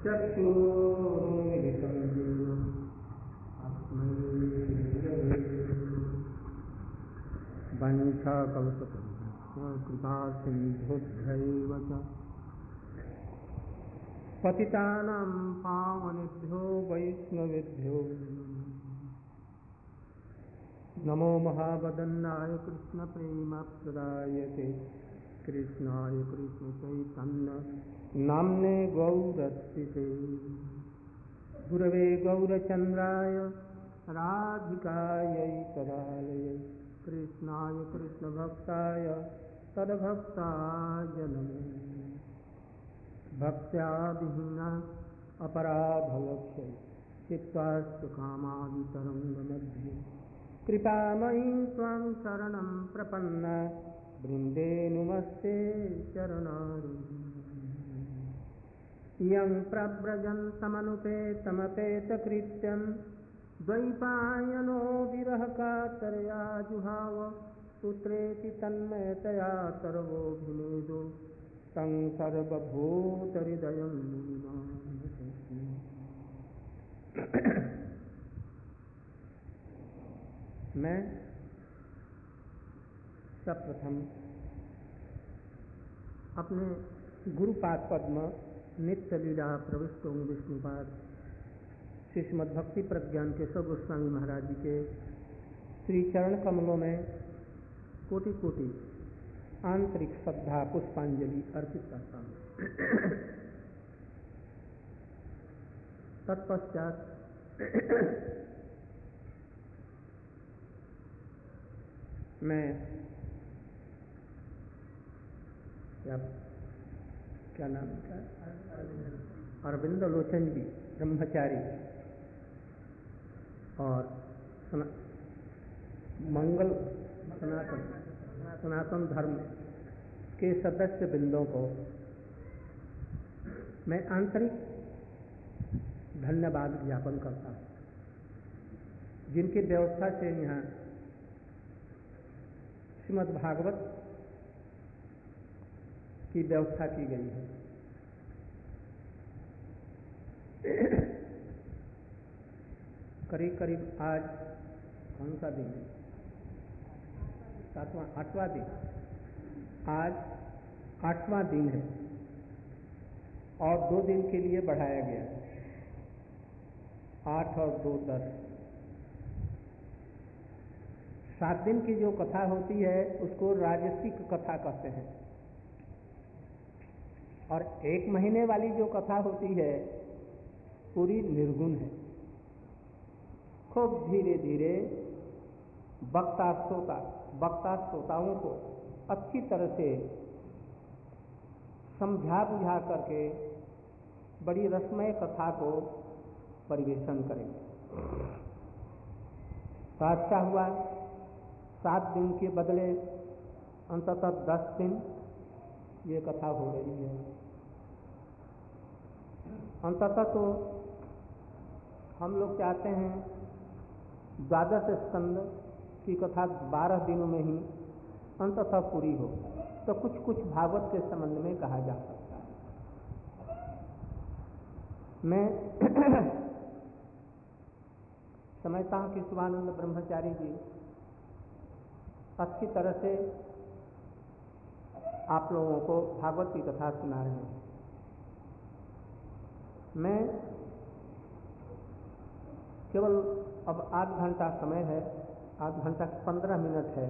चक्षुरुन्मिलितं येन तस्मै वञ्चाकल्पतरुभ्यश्च कृपासिन्धुभ्यैव च पतितानां पावनेभ्यो वैष्णवेभ्यो नमो महावदन्नाय कृष्णप्रेमप्रदायते कृष्णाय कृष्णचैतन्य नाम्ने गौरक्षिते गुरवे गौरचन्द्राय राधिकायै तदालये कृष्णाय कृष्णभक्ताय तद्भक्ताय नमो भक्त्या विहीना अपराधलक्ष्यै चित्तास्तु कामादितरङ्गमध्ये कृपामयीं त्वां शरणं प्रपन्ना वृन्दे नुमस्ते चरणारविन्दम् यं प्रव्रजन्तमनुपेतमपेतकृत्यं द्वैपायनो विरहकातरया जुहाव पुत्रेति तन्मयतया सर्वोऽभिनेदो तं सर्वभूतहृदयं मुनिमानतोऽस्मि। मैं सर्वप्रथम अपने गुरुपाद पद्म नित्य लीला प्रविष्टों विष्णुपाद श्रीमद् भक्ति प्रज्ञान के सब गोस्वामी महाराज जी के श्री चरण कमलों में कोटि कोटि आंतरिक श्रद्धा पुष्पांजलि अर्पित करता हूँ। तत्पश्चात मैं क्या नाम था अरविंद लोचन जी ब्रह्मचारी और मंगल सनातन धर्म के सदस्य वृंदों को मैं आंतरिक धन्यवाद ज्ञापन करता हूँ, जिनकी व्यवस्था से यहाँ श्रीमद् भागवत की व्यवस्था की गई है। करीब करीब आज कौन सा दिन है? 8वां दिन। आज 8वां दिन है और 2 दिन के लिए बढ़ाया गया है। 8 और 2 10। 7 दिन की जो कथा होती है उसको राजसिक कथा कहते हैं और 1 महीने वाली जो कथा होती है पूरी निर्गुण है। खूब धीरे धीरे वक्ता श्रोताओं को अच्छी तरह से समझा बुझा करके बड़ी रसमय कथा को परिवेशन करेंगे। तो अच्छा हुआ 7 दिन के बदले अंततः 10 दिन ये कथा हो रही है। अंततः तो हम लोग चाहते हैं 12 स्कंद की कथा 12 दिनों में ही अंततः पूरी हो, तो कुछ कुछ भागवत के संबंध में कहा जा सकता है। मैं समझता हूँ कि शिवानंद ब्रह्मचारी जी अच्छी तरह से आप लोगों को भागवत की कथा सुना रहे हैं। मैं केवल अब आध घंटा समय है, आध घंटा 15 मिनट है,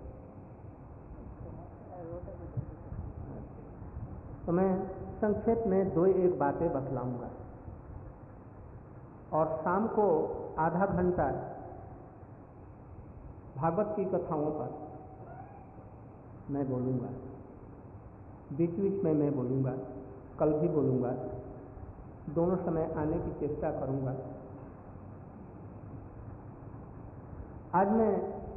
तो मैं संक्षेप में 2-1 बातें बतलाऊंगा और शाम को आधा घंटा भागवत की कथाओं पर मैं बोलूंगा। बीच बीच में मैं बोलूंगा, कल भी बोलूंगा, दोनों समय आने की चेष्टा करूंगा। आज मैं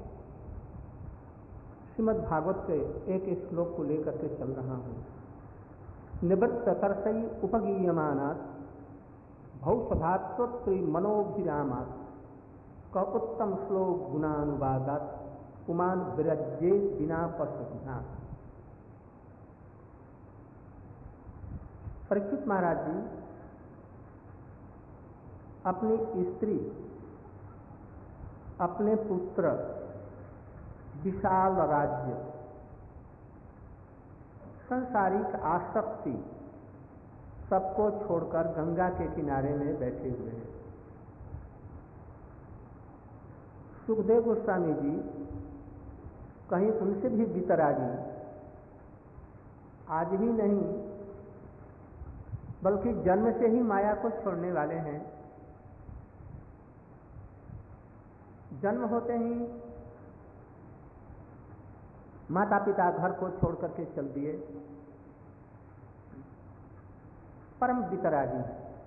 श्रीमद् भागवत के एक श्लोक को लेकर के चल रहा हूँ। निवृत्त तरसई उपगीयमानात् भौसभात्वत्रि मनोभिरामात् क उत्तम श्लोक गुणानुवादात् पुमान विरज्ये बिना पश्यति। परीक्षित महाराज जी अपनी स्त्री, अपने पुत्र, विशाल राज्य, संसारिक आसक्ति सबको छोड़कर गंगा के किनारे में बैठे हुए हैं। सुखदेव गोस्वामी जी कहीं उनसे भी वितरागी आज ही नहीं बल्कि जन्म से ही माया को छोड़ने वाले हैं। जन्म होते ही माता पिता घर को छोड़ करके चल दिए, परम वितरागी,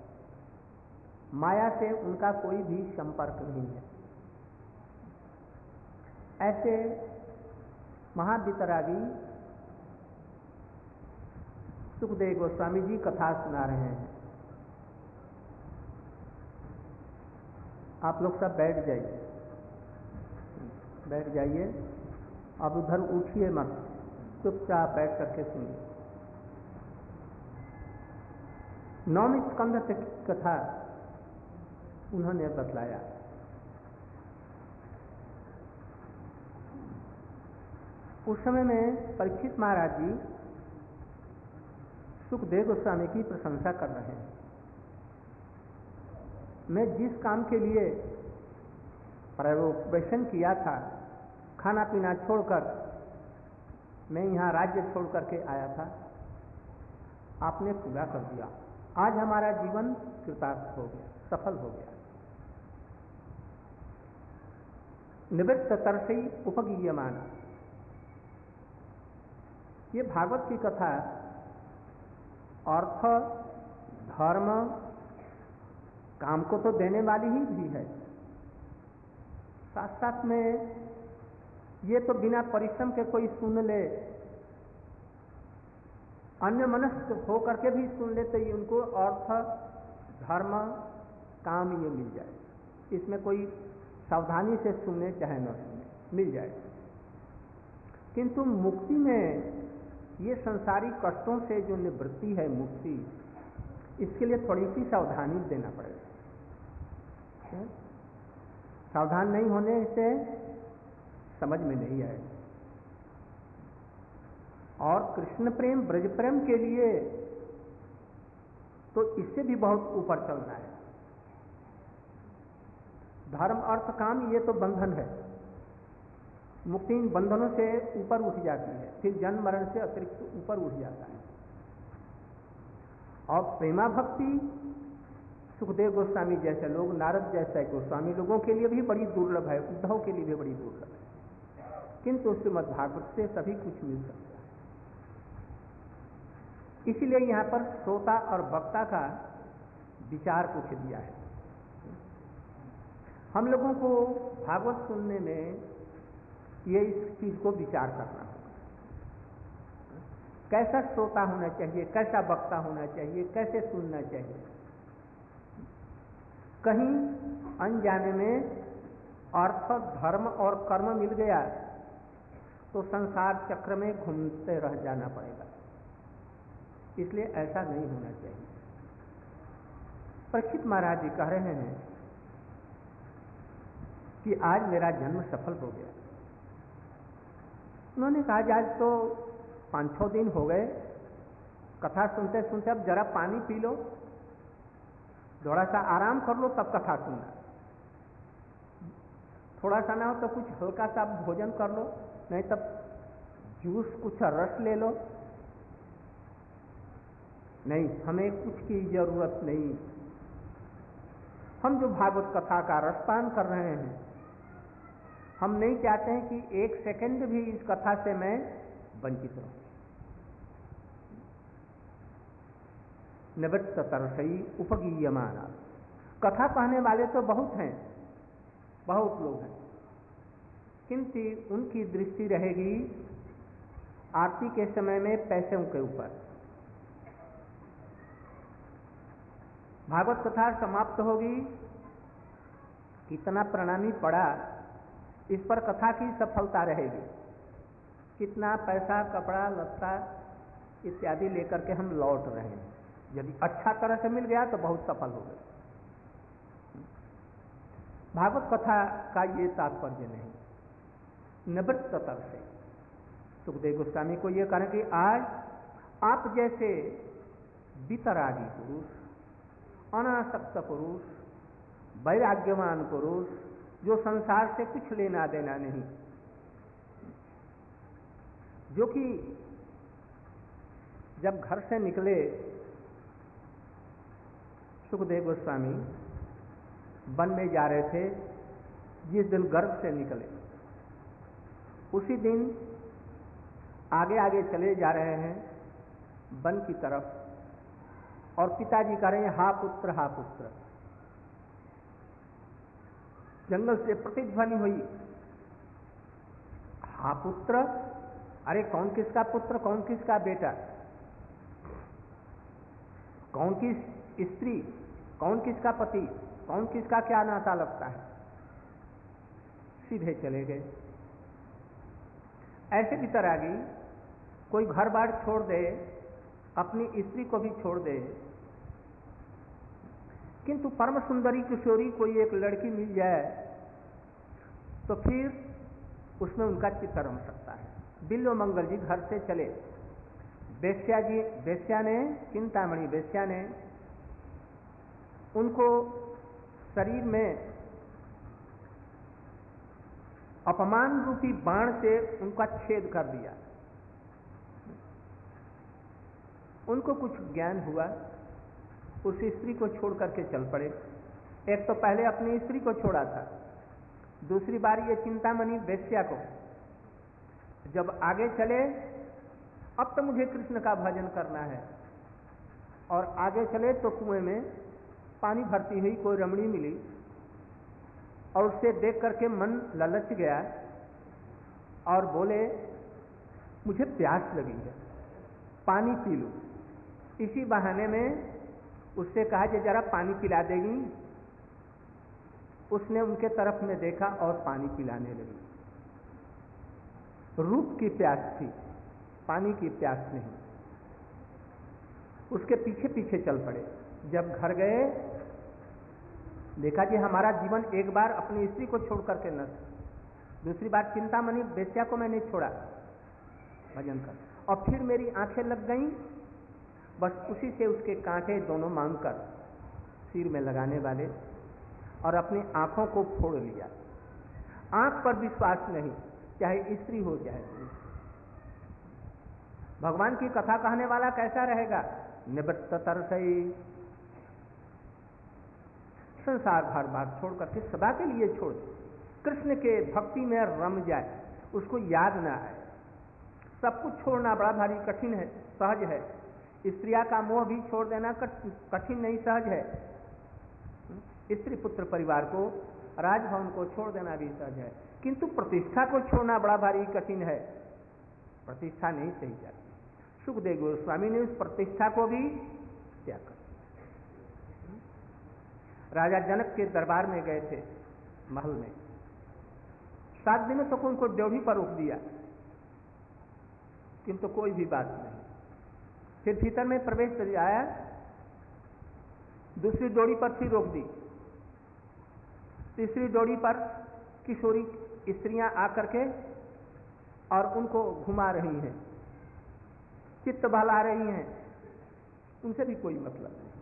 माया से उनका कोई भी संपर्क नहीं है। ऐसे महावितरागी सुखदेव गोस्वामी जी कथा सुना रहे हैं। आप लोग सब बैठ जाइए, बैठ जाइए। अब उधर उठिए मत, चुपचाप बैठ करके सुनिए। 9वें स्कंद की कथा उन्होंने बतलाया। उस समय में परीक्षित महाराज जी सुखदेव गोस्वामी की प्रशंसा कर रहे हैं। मैं जिस काम के लिए प्रवेशन किया था, खाना पीना छोड़कर मैं यहाँ राज्य छोड़ करके आया था, आपने पूरा कर दिया। आज हमारा जीवन कृतार्थ हो गया, सफल हो गया। निवृत्त तरसी उपगीयमाना, ये भागवत की कथा अर्थ, धर्म, काम को तो देने वाली ही भी है, साथ साथ में ये तो बिना परिश्रम के कोई सुन ले, अन्य मनस्क हो करके भी सुन ले तो ये उनको अर्थ, धर्म, काम ये मिल जाए। इसमें कोई सावधानी से सुने चाहे न सुने, मिल जाए। किंतु मुक्ति में ये संसारी कष्टों से जो निवृत्ति है, मुक्ति, इसके लिए थोड़ी सी सावधानी देना पड़ेगा। सावधान नहीं होने से समझ में नहीं आए। और कृष्ण प्रेम, ब्रज प्रेम के लिए तो इससे भी बहुत ऊपर चलना है। धर्म, अर्थ, काम ये तो बंधन है। मुक्ति इन बंधनों से ऊपर उठ जाती है, फिर जन्म मरण से अतिरिक्त ऊपर उठ जाता है। और प्रेमा भक्ति सुखदेव गोस्वामी जैसे लोग, नारद जैसे गोस्वामी लोगों के लिए भी बड़ी दुर्लभ है, उद्धव के लिए भी बड़ी दुर्लभ है। किंतु श्रीमद् भागवत से सभी कुछ मिल सकता है। इसीलिए यहां पर श्रोता और वक्ता का विचार पूछ दिया है। हम लोगों को भागवत सुनने में ये इस चीज को विचार करना होगा। कैसा श्रोता होना चाहिए, कैसा वक्ता होना चाहिए, कैसे सुनना चाहिए। कहीं अनजाने में अर्थ, धर्म और कर्म मिल गया तो संसार चक्र में घूमते रह जाना पड़ेगा। इसलिए ऐसा नहीं होना चाहिए। परीक्षित महाराज जी कह रहे हैं कि आज मेरा जन्म सफल हो गया। उन्होंने कहा आज तो 5-6 दिन हो गए कथा सुनते सुनते, अब जरा पानी पी लो, थोड़ा सा आराम कर लो, तब कथा सुनना। थोड़ा सा ना हो तो कुछ हल्का सा भोजन कर लो, नहीं तब जूस, कुछ रस ले लो। नहीं, हमें कुछ की जरूरत नहीं। हम जो भागवत कथा का रसपान कर रहे हैं, हम नहीं चाहते हैं कि 1 सेकंड भी इस कथा से मैं वंचित रहूं। निवृत्त तरसई उपगीयमाना, कथा कहने वाले तो बहुत हैं, बहुत लोग हैं, किंतु उनकी दृष्टि रहेगी आरती के समय में पैसों के ऊपर। भागवत कथा समाप्त होगी, कितना प्रणामी पड़ा, इस पर कथा की सफलता रहेगी। कितना पैसा, कपड़ा लत्ता इत्यादि लेकर के हम लौट रहे हैं। यदि अच्छा तरह से मिल गया तो बहुत सफल हो गए। भागवत कथा का ये तात्पर्य नहीं, निवृत्ततर से सुखदेव गोस्वामी को ये कहना कि आज आप जैसे वितरागी पुरुष, अनासक्त पुरुष, वैराग्यवान पुरुष, जो संसार से कुछ लेना देना नहीं, जो कि जब घर से निकले सुखदेव गोस्वामी वन में जा रहे थे, जिस दिन गर्भ से निकले उसी दिन आगे आगे चले जा रहे हैं वन की तरफ, और पिताजी कह रहे हैं हा पुत्र हा पुत्र। जंगल से प्रतिध्वनि हुई, हा पुत्र, अरे कौन किसका पुत्र, कौन किसका बेटा, कौन किस स्त्री, कौन किसका पति, कौन किसका क्या नाता लगता है। सीधे चले गए। ऐसे भी तरागी कोई घर बार छोड़ दे, अपनी स्त्री को भी छोड़ दे, किंतु परम सुंदरी किशोरी कोई एक लड़की मिल जाए तो फिर उसमें उनका चित्त रम सकता है। बिल्लो मंगल जी घर से चले, वेश्या ने, चिंतामणि वेश्या ने उनको शरीर में अपमान रूपी बाण से उनका छेद कर दिया। उनको कुछ ज्ञान हुआ, उस स्त्री को छोड़ करके चल पड़े। एक तो पहले अपनी स्त्री को छोड़ा था, दूसरी बार ये चिंतामणि वेश्या को। जब आगे चले, अब तो मुझे कृष्ण का भजन करना है, और आगे चले तो कुएं में पानी भरती हुई कोई रमणी मिली, और उसे देख करके मन ललच गया और बोले मुझे प्यास लगी है, पानी पी लूं। इसी बहाने में उससे कहा कि जरा पानी पिला देगी। उसने उनके तरफ में देखा और पानी पिलाने लगी। रूप की प्यास थी, पानी की प्यास नहीं। उसके पीछे पीछे चल पड़े। जब घर गए, देखा कि हमारा जीवन एक बार अपनी स्त्री को छोड़ करके नष्ट, दूसरी बार चिंतामणि वेश्या को मैंने छोड़ा भजन कर, और फिर मेरी आंखें लग गईं। बस उसी से उसके कांटे दोनों मांगकर सिर में लगाने वाले, और अपनी आंखों को फोड़ लिया। आंख पर विश्वास नहीं, चाहे स्त्री हो चाहे पुरुष। भगवान की कथा कहने वाला कैसा रहेगा? निवृत्ततर से संसार भर बार छोड़ करके सदा के लिए छोड़ दे, कृष्ण के भक्ति में रम जाए, उसको याद ना आए। सब कुछ छोड़ना बड़ा भारी कठिन है, सहज है। स्त्रिया का मोह भी छोड़ देना कठिन नहीं, सहज है। स्त्री पुत्र परिवार को, राजभवन को छोड़ देना भी सहज है, किंतु प्रतिष्ठा को छोड़ना बड़ा भारी कठिन है। प्रतिष्ठा नहीं सही जाती। सुखदेव गोस्वामी ने उस प्रतिष्ठा को भी त्याग कर। राजा जनक के दरबार में गए थे, महल में 7 दिनों तक उनको ड्योढ़ी पर रोक दिया, किंतु कोई भी बात नहीं। फिर भीतर में प्रवेश कर आया, दूसरी डोरी पर फिर रोक दी, तीसरी डोरी पर किशोरी स्त्रियां आकर के और उनको घुमा रही हैं, चित्त बहला रही हैं, उनसे भी कोई मतलब नहीं।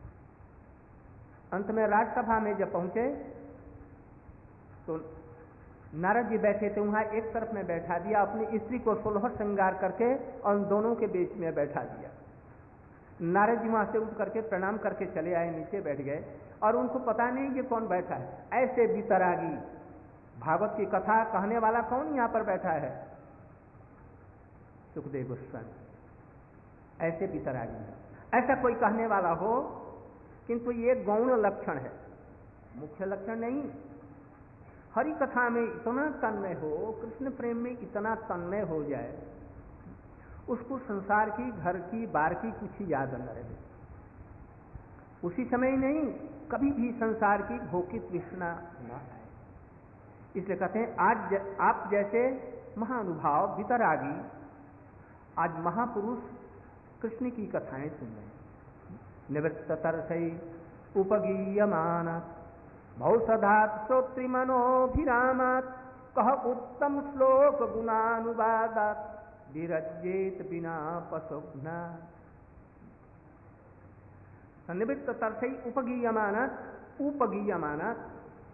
अंत में राजसभा में जब पहुंचे तो नारद जी बैठे थे, वहां एक तरफ में बैठा दिया, अपनी स्त्री को 16 श्रृंगार करके और उन दोनों के बीच में बैठा दिया। नारद जी वहां से उठ करके प्रणाम करके चले आए, नीचे बैठ गए, और उनको पता नहीं कि कौन बैठा है। ऐसे वितरागी, भागवत की कथा कहने वाला कौन यहां पर बैठा है? सुखदेव गोस्वामी। ऐसे वितरागी है। ऐसा कोई कहने वाला हो, किंतु ये गौण लक्षण है, मुख्य लक्षण नहीं। हरि कथा में इतना तन्मय हो, कृष्ण प्रेम में इतना तन्मय हो जाए, उसको संसार की, घर की, बार की कुछ याद न रहे। उसी समय नहीं, कभी भी संसार की भोग की तृष्णा न आए। इसलिए कहते हैं आज आप जैसे महानुभाव वितरागी, आज महापुरुष कृष्ण की कथाएं सुन रहे हैं। निवृत्ततर से उपगीयमान भौषधात् श्रोत्री मनोभिरामात् कह उत्तम श्लोक गुणानुवादात् विरज्येत बिना पशुघ्ना। निवृत्त तरसई उपगीयमानत।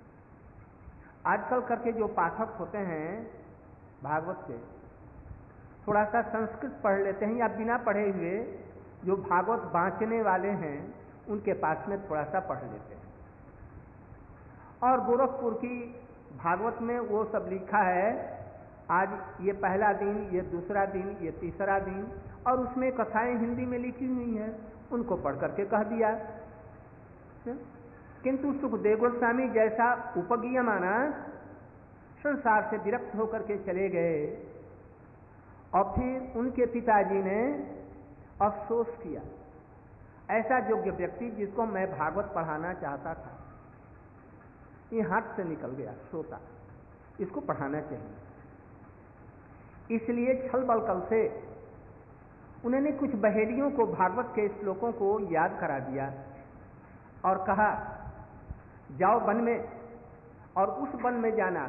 आजकल करके जो पाठक होते हैं भागवत के, थोड़ा सा संस्कृत पढ़ लेते हैं या बिना पढ़े हुए जो भागवत बांचने वाले हैं उनके पास में थोड़ा सा पढ़ लेते हैं। और गोरखपुर की भागवत में वो सब लिखा है, आज ये पहला दिन, ये दूसरा दिन, ये तीसरा दिन, और उसमें कथाएं हिंदी में लिखी हुई हैं, उनको पढ़ करके कह दिया। किंतु सुखदेव गोस्वामी जैसा उपगीयमाना संसार से विरक्त होकर के चले गए और फिर उनके पिताजी ने अफसोस किया, ऐसा योग्य व्यक्ति जिसको मैं भागवत पढ़ाना चाहता था ये हाथ से निकल गया, सोता, इसको पढ़ाना चाहिए। इसलिए छल बल कल से उन्होंने कुछ बहेलियों को भागवत के श्लोकों को याद करा दिया और कहा जाओ वन में, और उस वन में जाना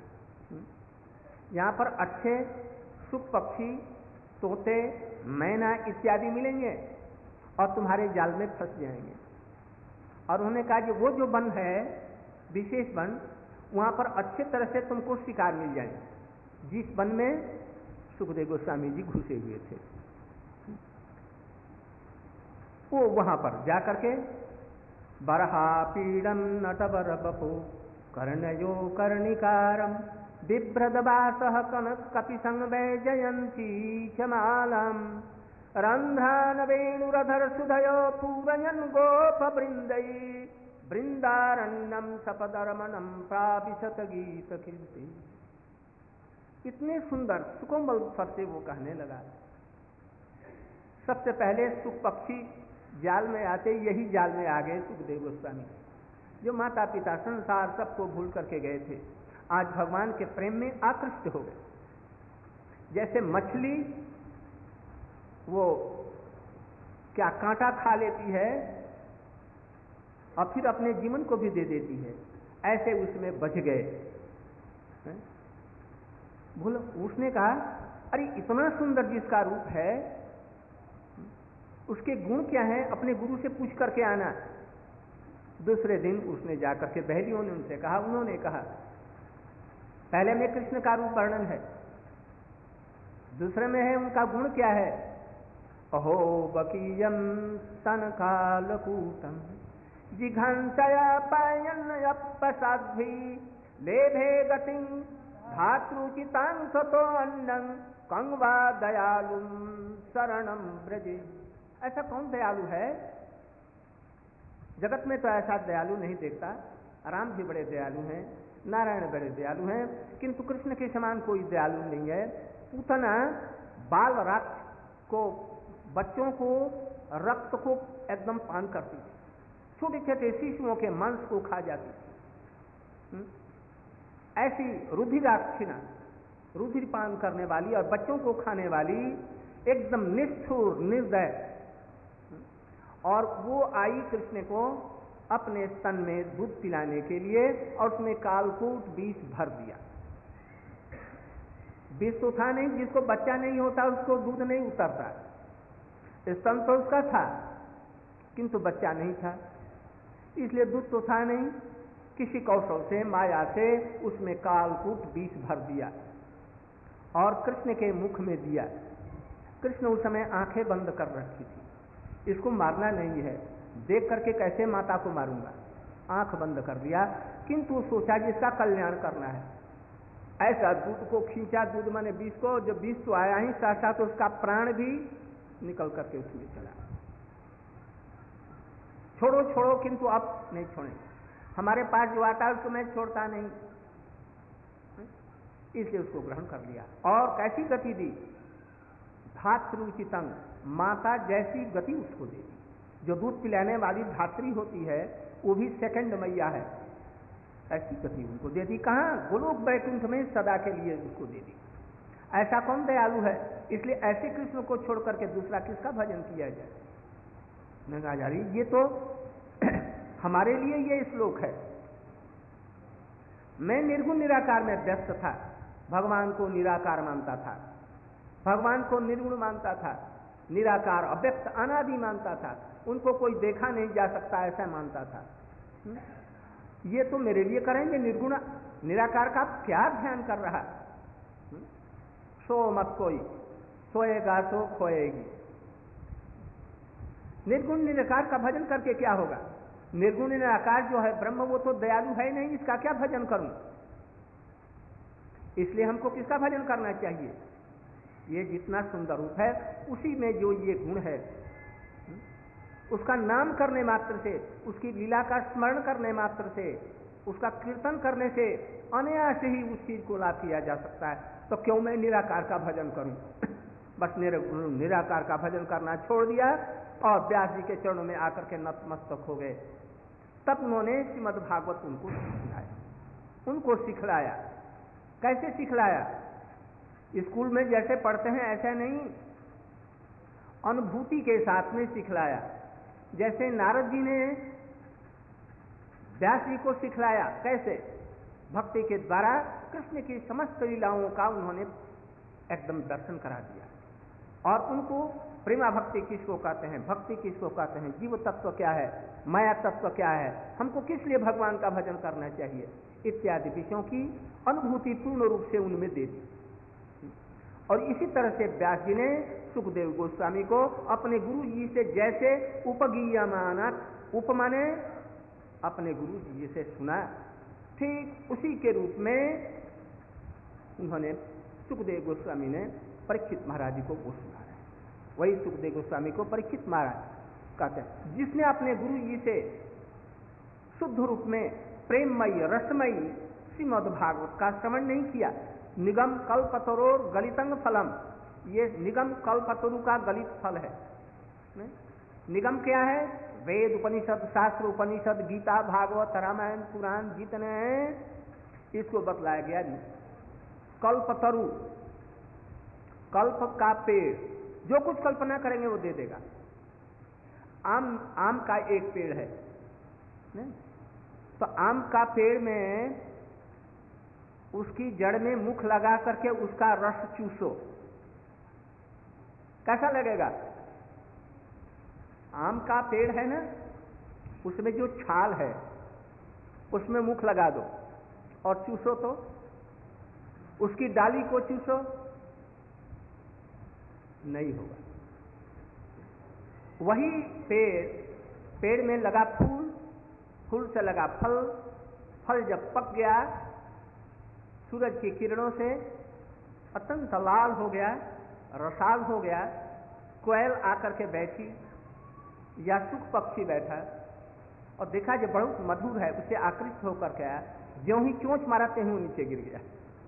यहाँ पर अच्छे सुख पक्षी, तोते, मैना इत्यादि मिलेंगे और तुम्हारे जाल में फंस जाएंगे। और उन्होंने कहा कि वो जो वन है विशेष वन, वहाँ पर अच्छे तरह से तुमको शिकार मिल जाएंगे, जिस वन में सुखदेव गोस्वामी जी घुसे हुए थे। वो वहाँ पर जाकर के बरहा पीड़म नटवर बपो कर्णयो कर्णिकारम बिभ्रदवासः कनक कपि संवैजयन्ती चमालम रंध्रान वेणुरधर सुधयो पूरयन् गोप वृंदई वृंदारण्यम सपदरमणम प्राविशत गीत कीर्ति। इतने सुंदर सुकोमल स्वर से वो कहने लगा। सबसे पहले सुख पक्षी जाल में आते, यही जाल में आ गए सुखदेव गोस्वामी, जो माता पिता संसार सबको भूल करके गए थे, आज भगवान के प्रेम में आकृष्ट हो गए। जैसे मछली वो क्या कांटा खा लेती है और फिर अपने जीवन को भी दे देती है, ऐसे उसमें बच गए। बोलो, उसने कहा अरे इतना सुंदर जिसका रूप है उसके गुण क्या है, अपने गुरु से पूछ करके आना। दूसरे दिन उसने जाकर के बहलियों ने उनसे कहा, उन्होंने कहा पहले में कृष्ण का रूप वर्णन है, दूसरे में है उनका गुण क्या है। अहो बकीयम स्तन कालकूटम जिघंसया पायन्नयपसाध्वी लेभे गतिं धातृचितांसतो अन्नं कंवा दयालुम शरणम ब्रजे। ऐसा कौन दयालु है? जगत में तो ऐसा दयालु नहीं देखता। राम भी बड़े दयालु हैं, नारायण बड़े दयालु हैं, किंतु कृष्ण के समान कोई दयालु नहीं है। पूतना बाल रक्त को, बच्चों को, रक्त को एकदम पान करती थी, छोटे छोटे शिशुओं के मांस को खा जाती थी। ऐसी रुधिराक्षिणा, रुधिर पान करने वाली और बच्चों को खाने वाली एकदम निष्ठुर निर्दय। और वो आई कृष्ण को अपने स्तन में दूध पिलाने के लिए और उसमें कालकूट विष भर दिया। विष तो था नहीं, जिसको बच्चा नहीं होता उसको दूध नहीं उतरता। स्तन तो उसका था किंतु बच्चा नहीं था, इसलिए दूध तो था नहीं। किसी कौशल से, माया से उसमें कालकूट विष भर दिया और कृष्ण के मुख में दिया। कृष्ण उस समय आंखें बंद कर रखी थी, इसको मारना नहीं है, देख करके कैसे माता को मारूंगा, आंख बंद कर दिया। किंतु सोचा जिसका कल्याण करना है, ऐसा दूध को खींचा, दूध माने विष को, जब विष तो आया ही साथ साथ उसका प्राण भी निकल करके उसमें चला। छोड़ो छोड़ो, किंतु अब नहीं छोड़ेंगे, हमारे पास जो आता है उसको मैं छोड़ता नहीं, इसलिए उसको ग्रहण कर लिया। और कैसी गति दी? धातृचितंग, माता जैसी गति उसको दे दी। जो दूध पिलाने वाली धात्री होती है वो भी सेकंड मैया है, ऐसी गति उनको दे दी। कहाँ? गोलोक वैकुंठ में सदा के लिए उसको दे दी। ऐसा कौन दयालु है? इसलिए ऐसे कृष्ण को छोड़ करके दूसरा किसका भजन किया जाए? मैं कहा जा रही ये तो हमारे लिए ये श्लोक है, मैं निर्गुण निराकार में व्यस्त था, भगवान को निराकार मानता था, भगवान को निर्गुण मानता था, निराकार अव्यक्त अनादि मानता था, उनको कोई देखा नहीं जा सकता ऐसा मानता था। ये तो मेरे लिए करेंगे, निर्गुण निराकार का क्या ध्यान कर रहा? सो मत कोई, सोएगा सो खोएगी। निर्गुण निराकार का भजन करके क्या होगा? निर्गुण निराकार जो है ब्रह्म, वो तो दयालु है नहीं, इसका क्या भजन करूं? इसलिए हमको किसका भजन करना चाहिए? ये जितना सुंदर रूप है उसी में जो ये गुण है, उसका नाम करने मात्र से, उसकी लीला का स्मरण करने मात्र से, उसका कीर्तन करने से अनायास ही उस चीज को लाभ किया जा सकता है। तो क्यों मैं निराकार का भजन करूं? बस निराकार का भजन करना छोड़ दिया और व्यास जी के चरणों में आकर के नतमस्तक हो गए। तब उन्होंने श्रीमद् भागवत उनको सिखलाया। कैसे सिखलाया? स्कूल में जैसे पढ़ते हैं ऐसा नहीं, अनुभूति के साथ में सिखलाया। जैसे नारद जी ने व्यास जी को सिखलाया, कैसे? भक्ति के द्वारा कृष्ण की समस्त लीलाओं का उन्होंने एकदम दर्शन करा दिया और उनको प्रेमा भक्ति किसको कहते हैं, भक्ति किसको कहते हैं, जीव तत्व क्या है, माया तत्व क्या है, हमको किस लिए भगवान का भजन करना चाहिए, इत्यादि विषयों की अनुभूति पूर्ण रूप से उनमें दे दी। और इसी तरह से व्यास जी ने सुखदेव गोस्वामी को अपने गुरु जी से जैसे उपगीयमानक, उपमाने अपने गुरु जी से सुना, ठीक उसी के रूप में उन्होंने सुखदेव गोस्वामी ने परीक्षित महाराज जी को वो सुनाया। वही सुखदेव गोस्वामी को परीक्षित महाराज कहते हैं, जिसने अपने गुरु जी से शुद्ध रूप में प्रेममयी रसमयी श्रीमद् भागवत का श्रवण नहीं किया। निगम कल्पतरोर गलितंग फलम, ये निगम कल्पतरु का गलित फल है। निगम क्या है? वेद उपनिषद शास्त्र उपनिषद गीता भागवत रामायण पुराण जितने हैं इसको बतलाया गया। कल्पतरु, कल्प का पेड़, जो कुछ कल्पना करेंगे वो दे देगा। आम का एक पेड़ है, तो आम का पेड़ में उसकी जड़ में मुख लगा करके उसका रस चूसो, कैसा लगेगा? आम का पेड़ है ना, उसमें जो छाल है उसमें मुख लगा दो और चूसो, तो उसकी डाली को चूसो, नहीं होगा। वही पेड़ में लगा फूल, फूल से लगा फल, फल जब पक गया सूरज की किरणों से अत्यंत लाल हो गया, रसाल हो गया, कोयल आकर के बैठी या सुख पक्षी बैठा और देखा जो बहुत मधुर है, उससे आकृष्ट होकर के आया, ज्यों ही चोंच मारते हुए नीचे गिर गया।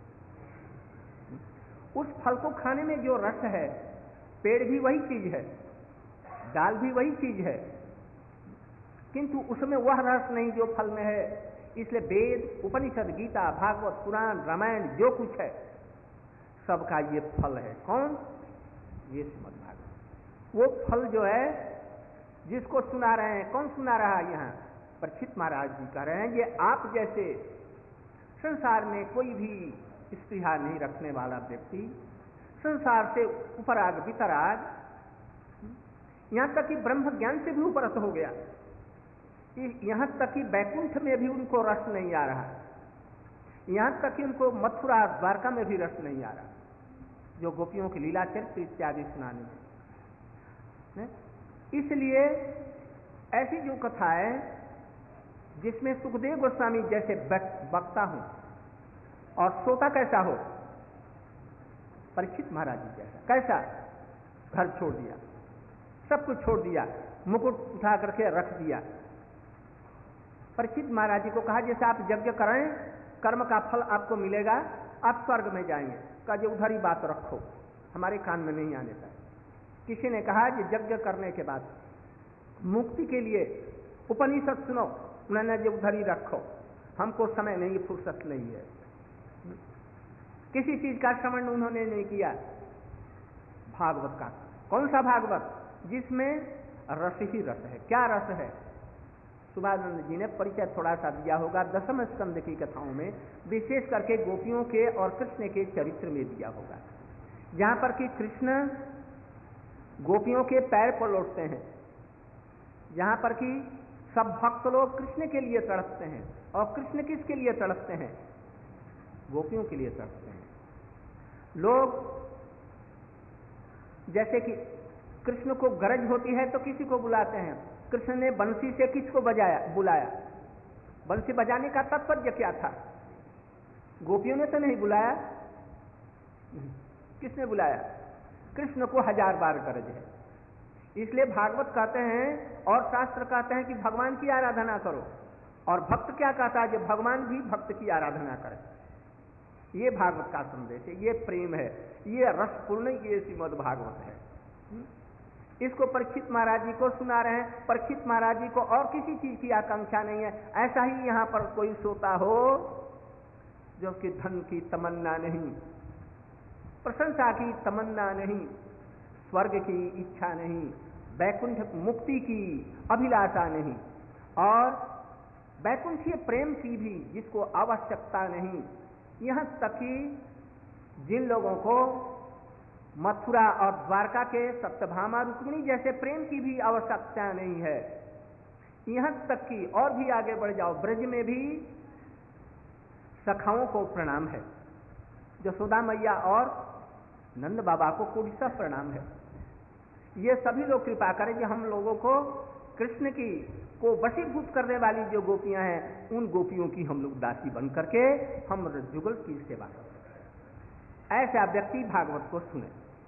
उस फल को खाने में जो रस है, पेड़ भी वही चीज है, दाल भी वही चीज है, किंतु उसमें वह रस नहीं जो फल में है। इसलिए वेद उपनिषद गीता भागवत पुराण रामायण जो कुछ है सबका ये फल है। कौन? ये श्रीमद् भागवत। वो फल जो है जिसको सुना रहे हैं, कौन सुना रहा है? यहाँ परीक्षित महाराज जी कह रहे हैं, ये आप जैसे संसार में कोई भी स्पृहा नहीं रखने वाला व्यक्ति, संसार से उपराग वितराग, यहां तक कि ब्रह्म ज्ञान से भी उपरत हो गया, यहां तक कि बैकुंठ में भी उनको रस नहीं आ रहा, यहां तक कि उनको मथुरा द्वारका में भी रस नहीं आ रहा, जो गोपियों की लीला चरित्र इत्यादि सुनाने में। इसलिए ऐसी जो कथा है जिसमें सुखदेव गोस्वामी जैसे वक्ता हो और श्रोता कैसा हो? परीक्षित महाराज जी जैसा। कैसा? घर छोड़ दिया, सब कुछ छोड़ दिया, मुकुट उठा करके रख दिया। परीक्षित महाराज जी को कहा जैसे आप यज्ञ करें, कर्म का फल आपको मिलेगा, आप स्वर्ग में जाएंगे। कहा जो उधर ही बात रखो, हमारे कान में नहीं आने पाए। किसी ने कहा कि यज्ञ करने के बाद मुक्ति के लिए उपनिषद सुनो, उन्होंने जो उधर ही रखो, हमको समय नहीं, फुर्सत नहीं है। किसी चीज का श्रवण उन्होंने नहीं किया। भागवत का कौन सा भागवत? जिसमें रस ही रस है। क्या रस है? सुभानंद जी ने परिचय थोड़ा सा दिया होगा, दसम स्कंद की कथाओं में विशेष करके गोपियों के और कृष्ण के चरित्र में दिया होगा, जहां पर कि कृष्ण गोपियों के पैर पर लौटते हैं, जहां पर कि सब भक्त लोग कृष्ण के लिए तड़पते हैं, और कृष्ण किसके लिए तड़पते हैं? गोपियों के लिए तड़पते हैं। लोग जैसे कि कृष्ण को गरज होती है तो किसी को बुलाते हैं, कृष्ण ने बंसी से किसको बुलाया? बंसी बजाने का तात्पर्य क्या था? गोपियों ने तो नहीं बुलाया, किसने बुलाया? कृष्ण को 1000 बार गरज है। इसलिए भागवत कहते हैं और शास्त्र कहते हैं कि भगवान की आराधना करो, और भक्त क्या कहता है? कि भगवान भी भक्त की आराधना करे। ये भागवत का संदेश है, ये प्रेम है, ये रसपूर्ण, ये श्रीमद् भागवत है। इसको परीक्षित महाराज जी को सुना रहे हैं। परीक्षित महाराज जी को और किसी चीज की आकांक्षा नहीं है। ऐसा ही यहां पर कोई सोता हो जो कि धन की तमन्ना नहीं, प्रशंसा की तमन्ना नहीं, स्वर्ग की इच्छा नहीं, वैकुंठ मुक्ति की अभिलाषा नहीं, और वैकुंठीय प्रेम की भी जिसको आवश्यकता नहीं, यहां तक कि जिन लोगों को मथुरा और द्वारका के सत्यभामा रुक्मिणी जैसे प्रेम की भी आवश्यकता नहीं है, यहां तक कि और भी आगे बढ़ जाओ, ब्रज में भी सखाओं को प्रणाम है, यशोदा मैया और नंद बाबा को कोटि सा प्रणाम है। ये सभी लोग कृपा करें कि हम लोगों को कृष्ण की को वशीभूत करने वाली जो गोपियां हैं, उन गोपियों की हम लोग दासी बन करके हम जुगल की सेवा करें। ऐसा व्यक्ति भागवत को सुने,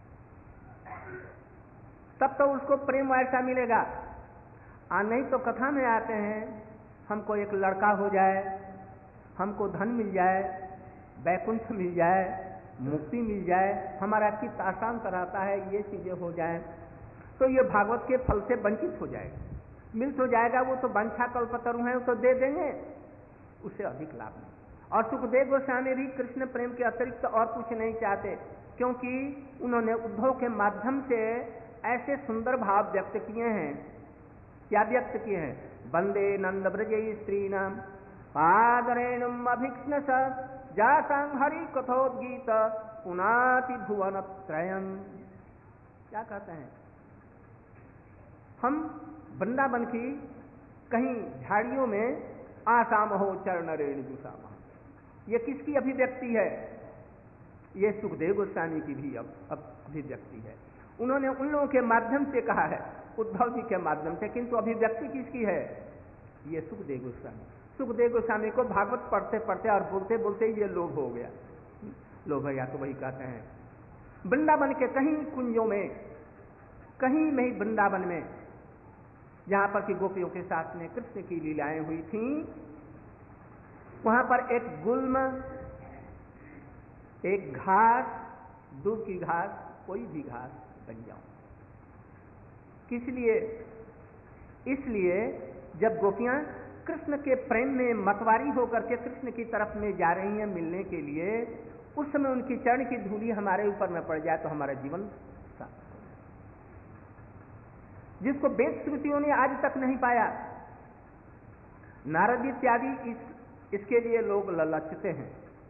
तब तो उसको प्रेम ऐसा मिलेगा। नहीं तो कथा में आते हैं, हमको एक लड़का हो जाए, हमको धन मिल जाए, वैकुंठ मिल जाए, मुक्ति मिल जाए, हमारा चित्त अशांत रहता है, ये चीजें हो जाए तो ये भागवत के फल से वंचित हो जाएगा। मिल तो जाएगा, वो तो वंशा कल्पतरु है, वो तो दे देंगे, उससे अधिक लाभ नहीं। और सुखदेव गोस्वामी भी कृष्ण प्रेम के अतिरिक्त और कुछ नहीं चाहते, क्योंकि उन्होंने उद्धव के माध्यम से ऐसे सुंदर भाव व्यक्त किए हैं। क्या व्यक्त किए हैं? वंदे नंद ब्रज स्त्रीणाम पादरेणुम अभिक्ष्णस जासां हरि कथोद्गीत पुनाति भुवन त्रयम्। क्या कहते हैं? हम वृंदावन की कहीं झाड़ियों में आसाम हो चरण रेणु जुसाम। ये किसकी अभिव्यक्ति है? ये सुखदेव गोस्वामी की भी अभिव्यक्ति है। उन्होंने उन लोगों के माध्यम से कहा है, उद्धव जी के माध्यम से, किंतु अभिव्यक्ति किसकी है? ये सुखदेव गोस्वामी। सुखदेव गोस्वामी को भागवत पढ़ते पढ़ते और बोलते बोलते ये लोभ हो गया। लोभ या तो वही कहते हैं, वृंदावन के कहीं कुंजों में, कहीं में ही वृंदावन में, जहां पर कि गोपियों के साथ में कृष्ण की लीलाएं हुई थी, वहां पर एक गुल्म, एक घास, दूब की घास, कोई भी घास बन जाओ। किस लिए? इसलिए जब गोपियां कृष्ण के प्रेम में मतवारी होकर के कृष्ण की तरफ में जा रही हैं मिलने के लिए, उस समय उनकी चरण की धूली हमारे ऊपर में पड़ जाए तो हमारा जीवन सार्थक हो जाए, जिसको वेद श्रुतियों ने आज तक नहीं पाया। नारद इत्यादि इसके लिए लोग ललचते हैं।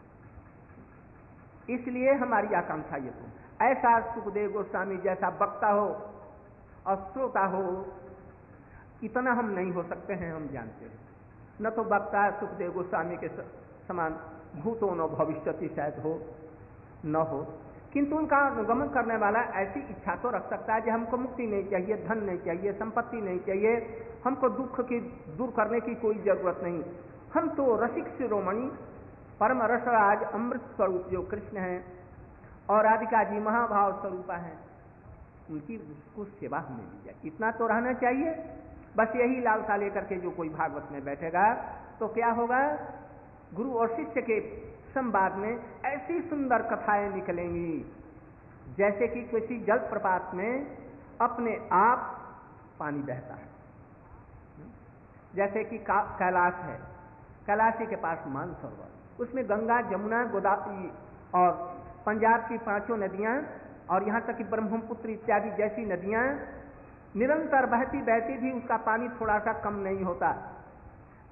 इसलिए हमारी आकांक्षा ये तो ऐसा सुखदेव गोस्वामी जैसा वक्ता हो और श्रोता हो, इतना हम नहीं हो सकते हैं, हम जानते हैं। न तो वक्ता सुखदेव गोस्वामी के समान भूतो न भविष्यति शायद हो, न हो, किंतु उनका अनुगमन करने वाला ऐसी इच्छा तो रख सकता है कि हमको मुक्ति नहीं चाहिए, धन नहीं चाहिए, संपत्ति नहीं चाहिए, हमको दुख की दूर करने की कोई जरूरत नहीं, हम तो रसिक शिरोमणि परम रसराज अमृत स्वरूप जो कृष्ण है और राधिका जी महाभाव स्वरूपा है, उनकी उसको सेवा हमें दी जाए, इतना तो रहना चाहिए। बस यही लालसा लेकर के जो कोई भागवत में बैठेगा तो क्या होगा? गुरु और शिष्य के संवाद में ऐसी सुंदर कथाएं निकलेंगी जैसे कि किसी जल प्रपात में अपने आप पानी बहता है। जैसे कि कैलाश है, कैलाशी के पास मानसरोवर, उसमें गंगा, जमुना, गोदावरी और पंजाब की 5 नदियां और यहां तक कि ब्रह्मपुत्र इत्यादि जैसी नदियां निरंतर बहती बहती भी उसका पानी थोड़ा सा कम नहीं होता।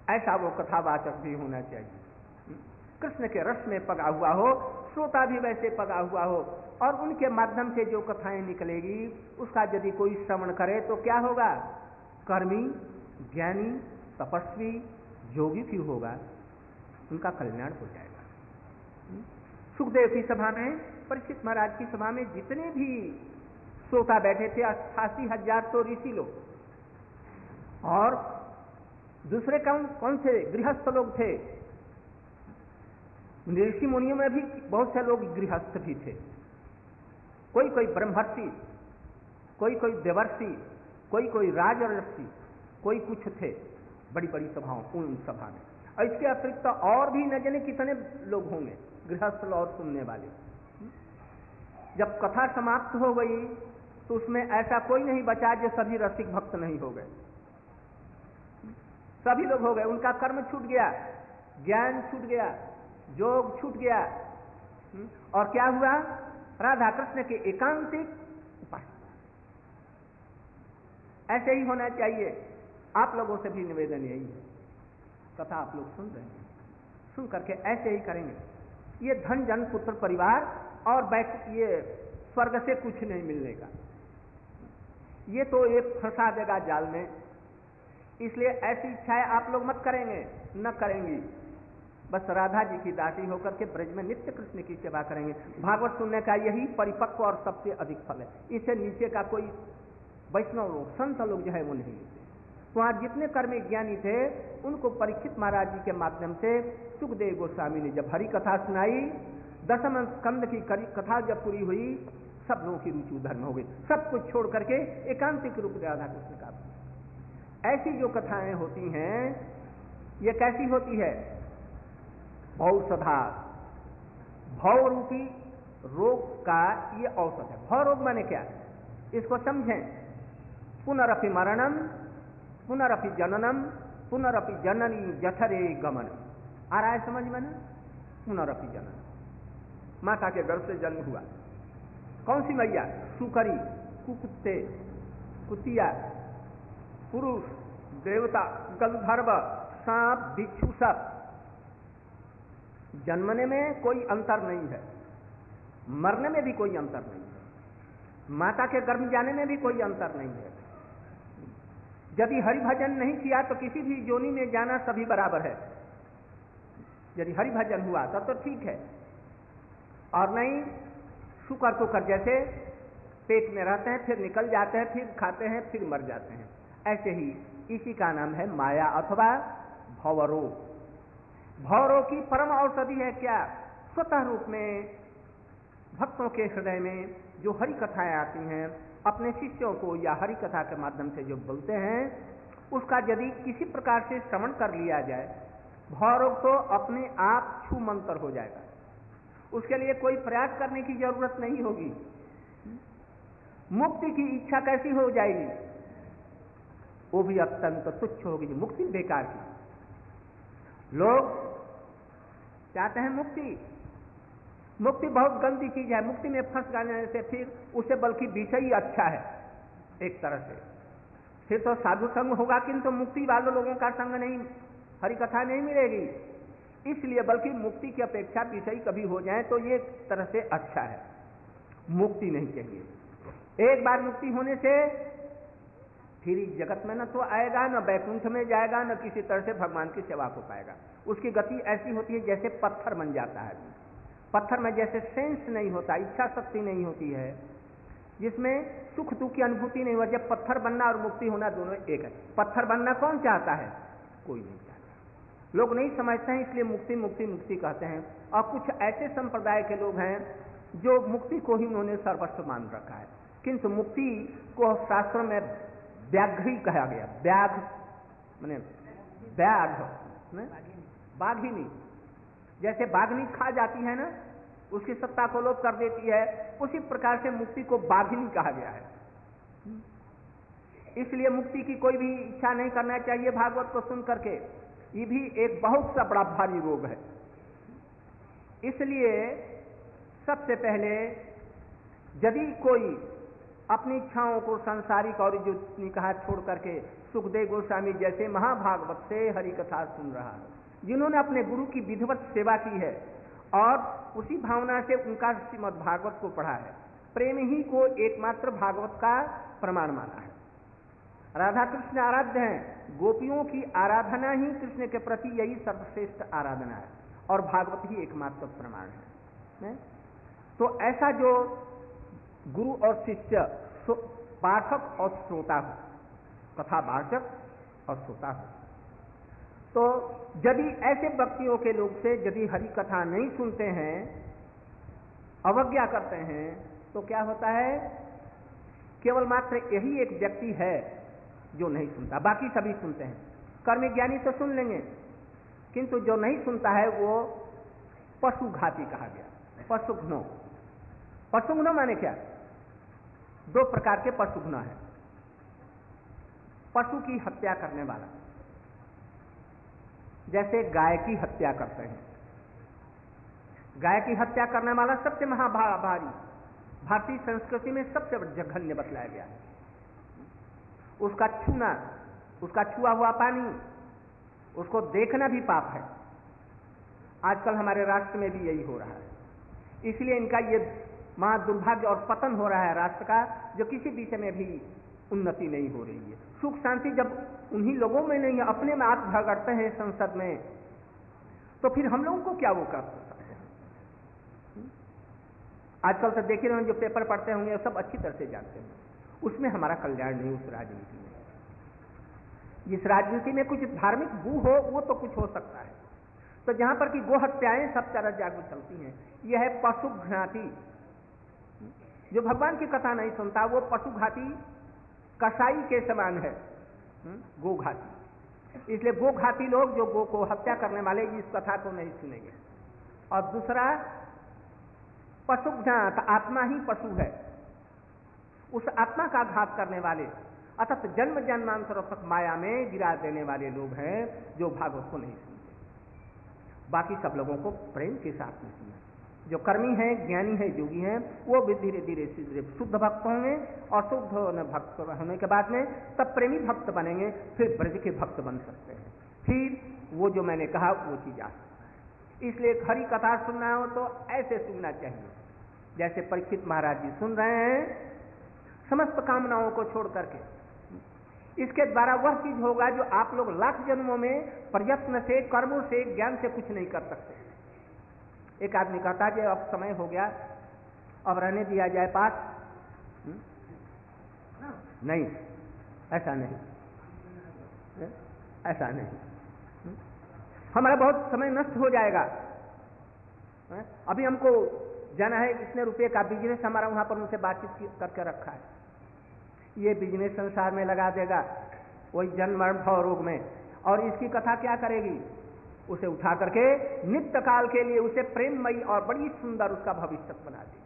ऐसा वो कथावाचक भी होना चाहिए। कृष्ण के रस में पगा हुआ हो, श्रोता भी वैसे पगा हुआ हो, और उनके माध्यम से जो कथाएं निकलेगी उसका यदि कोई श्रवण करे तो क्या होगा? कर्मी, ज्ञानी, तपस्वी, योगी भी होगा, उनका कल्याण हो जाएगा। सुखदेव की सभा में, परीक्षित महाराज की सभा में जितने भी श्रोता बैठे थे 88,000 तो ऋषि लोग, और दूसरे कौन थे? गृहस्थ लोग थे। ऋषि मुनियों में भी बहुत से लोग गृहस्थ भी थे, कोई ब्रह्मर्षि, कोई देवर्षि, कोई राजर्षि, कोई कुछ थे बड़ी बड़ी सभाओं, उन सभा में। और इसके अतिरिक्त और भी न जाने कितने लोग होंगे गृहस्थ और सुनने वाले। जब कथा समाप्त हो गई तो उसमें ऐसा कोई नहीं बचा जो सभी रसिक भक्त नहीं हो गए, सभी लोग हो गए। उनका कर्म छूट गया, ज्ञान छूट गया, योग छूट गया, और क्या हुआ? राधा कृष्ण के एकांतिक उपासना। ऐसे ही होना चाहिए। आप लोगों से भी निवेदन यही है, कथा आप लोग सुन रहे हैं, सुन करके ऐसे ही करेंगे। ये धन जन पुत्र परिवार और ये स्वर्ग से कुछ नहीं मिलने का, ये तो एक फंसा देगा जाल में। इसलिए ऐसी इच्छाएं आप लोग मत करेंगे, न करेंगी। बस राधा जी की दासी होकर के ब्रज में नित्य कृष्ण की सेवा करेंगे। भागवत सुनने का यही परिपक्व और सबसे अधिक फल है। इससे नीचे का कोई वैष्णव लोग, संत लोग जो है वो नहीं मिलते। वहां जितने कर्मी ज्ञानी थे उनको परीक्षित महाराज जी के माध्यम से सुखदेव गोस्वामी ने जब हरि कथा सुनाई, दशम स्कंद की कथा जब पूरी हुई, सब लोगों की रुचि उधर में हो गई। सब कुछ छोड़ करके एकांतिक रूप से राधा कृष्ण का। ऐसी जो कथाएं होती हैं ये कैसी होती है? औषधा, भव रूपी रोग का ये औषध है। भव रोग माने क्या? इसको समझें। पुनरपि मरणम, पुनरपि जननम, पुनरपि जननी जठरे गमन। आ रहा है समझ में ना? पुनरपि जनन, माता के गर्भ से जन्म हुआ। कौन सी मैया? सुकरी, कुकुत्ते, कुतिया, पुरुष, देवता, गंधर्व, सांप, बिच्छू, सब। जन्मने में कोई अंतर नहीं है, मरने में भी कोई अंतर नहीं है, माता के गर्भ जाने में भी कोई अंतर नहीं है। यदि हरि भजन नहीं किया तो किसी भी योनि में जाना सभी बराबर है। यदि हरि भजन हुआ तब तो ठीक है, और नहीं शुकर तो कर जैसे पेट में रहते हैं, फिर निकल जाते हैं, फिर खाते हैं, फिर मर जाते हैं। ऐसे ही इसी का नाम है माया अथवा भवरोग। भवरोग की परम औषधि है क्या? स्वतः रूप में भक्तों के हृदय में जो हरि कथाएं आती हैं, अपने शिष्यों को या हरि कथा के माध्यम से जो बोलते हैं, उसका यदि किसी प्रकार से श्रवण कर लिया जाए, भवरोग तो अपने आप छू मंतर हो जाएगा। उसके लिए कोई प्रयास करने की जरूरत नहीं होगी। मुक्ति की इच्छा कैसी हो जाएगी? वो भी अत्यंत तुच्छ होगी। मुक्ति बेकार की। लोग चाहते हैं मुक्ति, मुक्ति बहुत गंदी चीज है। मुक्ति में फंस जाने से फिर उसे बल्कि विषय ही अच्छा है एक तरह से। फिर तो साधु संग होगा, किंतु मुक्ति वाले लोगों का संग नहीं, हरि कथा नहीं मिलेगी। इसलिए बल्कि मुक्ति की अपेक्षा विषय कभी हो जाए तो ये तरह से अच्छा है। मुक्ति नहीं चाहिए। एक बार मुक्ति होने से फिर इस जगत में न तो आएगा, न वैकुंठ में जाएगा, न किसी तरह से भगवान की सेवा को पाएगा। उसकी गति ऐसी होती है जैसे पत्थर बन जाता है। पत्थर में जैसे सेंस नहीं होता, इच्छा शक्ति नहीं होती है, जिसमें सुख दुख की अनुभूति नहीं होती। जब पत्थर बनना और मुक्ति होना दोनों एक है। पत्थर बनना कौन चाहता है? कोई नहीं चाहता। लोग नहीं समझते हैं, इसलिए मुक्ति मुक्ति मुक्ति कहते हैं। और कुछ ऐसे संप्रदाय के लोग हैं जो मुक्ति को ही उन्होंने सर्वस्व मान रखा है, किंतु मुक्ति को शास्त्रों में व्याघ्री कहा गया। व्याघ माने व्याघ, बाघिनी। जैसे बाघिनी खा जाती है ना, उसकी सत्ता को लोप कर देती है, उसी प्रकार से मुक्ति को बाघिनी कहा गया है। इसलिए मुक्ति की कोई भी इच्छा नहीं करना चाहिए। भागवत को सुन करके ये भी एक बहुत सा बड़ा भारी रोग है। इसलिए सबसे पहले यदि कोई अपनी इच्छाओं को सांसारिक और जो कहा छोड़ करके सुखदेव गोस्वामी जैसे महाभागवत से हरि कथा सुन रहा है, जिन्होंने अपने गुरु की विधिवत सेवा की है और उसी भावना से उनका श्रीमद् भागवत को पढ़ा है, प्रेम ही को एकमात्र भागवत का प्रमाण माना है। राधा कृष्ण आराध्य हैं, गोपियों की आराधना ही कृष्ण के प्रति यही सर्वश्रेष्ठ आराधना है और भागवत ही एकमात्र प्रमाण है। तो ऐसा जो गुरु और शिष्य, पाठक और श्रोता हो, कथा वाचक और श्रोता हो, तो यदि ऐसे व्यक्तियों के लोग से यदि हरि कथा नहीं सुनते हैं, अवज्ञा करते हैं, तो क्या होता है? केवल मात्र यही एक व्यक्ति है जो नहीं सुनता, बाकी सभी सुनते हैं। कर्म ज्ञानी तो सुन लेंगे, किंतु जो नहीं सुनता है वो पशुघाती कहा गया। पशुघ्नो, पशुघ्नो माने क्या? दो प्रकार के पशुघ्न है। पशु की हत्या करने वाला, जैसे गाय की हत्या करते हैं। गाय की हत्या करने वाला सबसे महाभारी, भारतीय संस्कृति में सबसे जघन्य बतलाया गया है। उसका छूना, उसका छुआ हुआ पानी, उसको देखना भी पाप है। आजकल हमारे राष्ट्र में भी यही हो रहा है। इसलिए इनका ये महा दुर्भाग्य और पतन हो रहा है राष्ट्र का, जो किसी दिशा में भी उन्नति नहीं हो रही है। सुख शांति जब उन्हीं लोगों में नहीं है, अपने में आप झगड़ते हैं संसद में, तो फिर हम लोगों को क्या वो कर सकते हैं? आजकल तो देख ही रहे हैं, जो पेपर पढ़ते होंगे सब अच्छी तरह से जानते हैं, उसमें हमारा कल्याण नहीं। उस राजनीति में, जिस राजनीति में कुछ धार्मिक बू हो वो तो कुछ हो सकता है। तो जहां पर कि गो हत्याएं सब तरह जागरूक चलती हैं, यह है पशुघाती। जो भगवान की कथा नहीं सुनता वो पशुघाती कसाई के समान है, गोघाती। इसलिए गोघाती लोग, जो गो को हत्या करने वाले, इस कथा को नहीं सुनेंगे। और दूसरा पशुघात, आत्मा ही पशु है, उस आत्मा का घात करने वाले, अर्थात जन्म जन्मांतरों तक माया में गिरा देने वाले लोग हैं, जो भागवत को नहीं सुनते। बाकी सब लोगों को प्रेम के साथ में सुना। जो कर्मी हैं, ज्ञानी हैं, योगी हैं, वो भी धीरे धीरे शुद्ध भक्त होंगे और शुद्ध भक्त होने के बाद में तब प्रेमी भक्त बनेंगे, फिर ब्रज के भक्त बन सकते हैं। फिर वो जो मैंने कहा वो चीज आ सकता है। इसलिए हरि कथा सुनना हो तो ऐसे सुनना चाहिए जैसे परीक्षित महाराज जी सुन रहे हैं, समस्त कामनाओं को छोड़ करके। इसके द्वारा वह चीज होगा जो आप लोग लाख जन्मों में प्रयत्न से, कर्मों से, ज्ञान से कुछ नहीं कर सकते। एक आदमी कहता है कि अब समय हो गया, अब रहने दिया जाए पास। नहीं, ऐसा नहीं, ऐसा नहीं, हमारा बहुत समय नष्ट हो जाएगा। अभी हमको जाना है, इतने रुपए का बिजनेस हमारा वहां पर उनसे बातचीत करके रखा है, ये बिजनेस संसार में लगा देगा, वही जन्म मरण भव रोग में, और इसकी कथा क्या करेगी? उसे उठा करके नित्य काल के लिए उसे प्रेममयी और बड़ी सुंदर उसका भविष्य बना देगी।